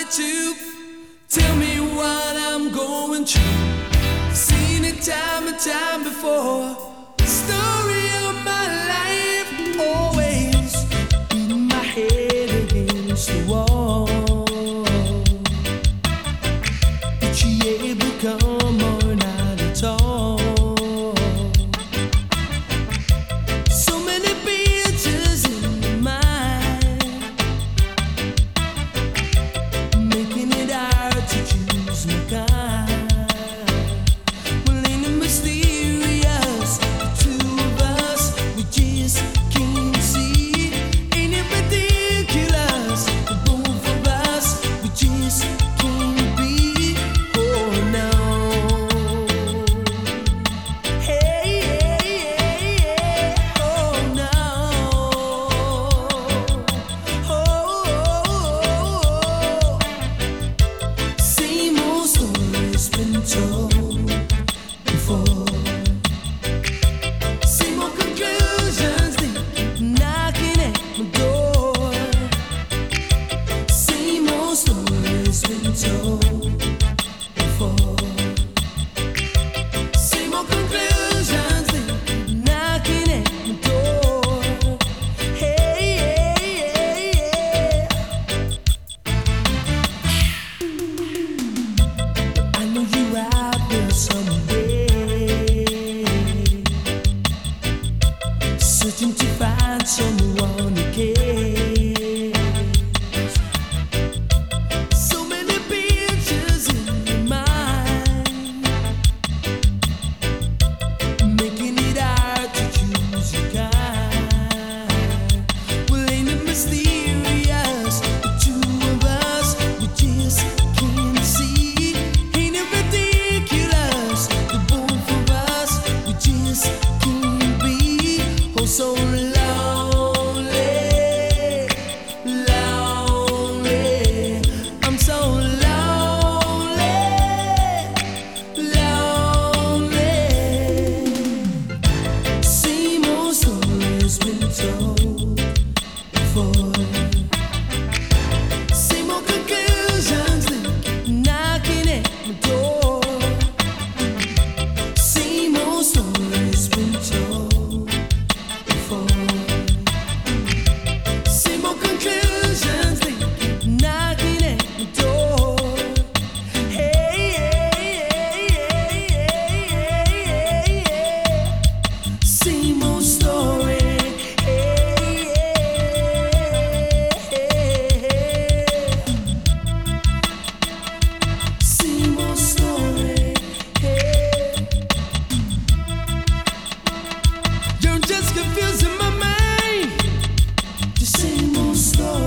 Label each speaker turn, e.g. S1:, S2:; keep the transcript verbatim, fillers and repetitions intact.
S1: to tell me what I'm going through. Seen it time and time before. The story of my life, always beating my head against the wall. Did she ever come or not at all? So many pictures in my mind, making it hard to choose my kind. Well, ain't it mysterious? The two of us, we just can't see. Ain't it ridiculous? The both of us, we just can't be. Oh no. Hey, hey, hey, hey. Oh no. Oh, oh, oh, oh. Same old story's been told before. Same old conclusions, they knocking at my door. Same old stories been told before. Same old conclusions, they knocking at my door. Hey, hey, hey, hey. I know you're out there somewhere, searching to find someone who cares. So many pictures in your mind, making it hard to choose your kind. Well, ain't it mysterious? The two of us, we just can't see. Ain't it ridiculous? The both of us, we just can't be. Oh, so lonely, lonely. I'm so lonely, lonely. Same old stories been told before. Same old conclusions, they knocking at my door. Same old stories been told before. Same old conclusions, they knocking at my door. Hey, hey, hey, hey, hey, hey. Same old story. Hey, hey, hey. Same old story. Hey. You're just confusing my mind. The same old story.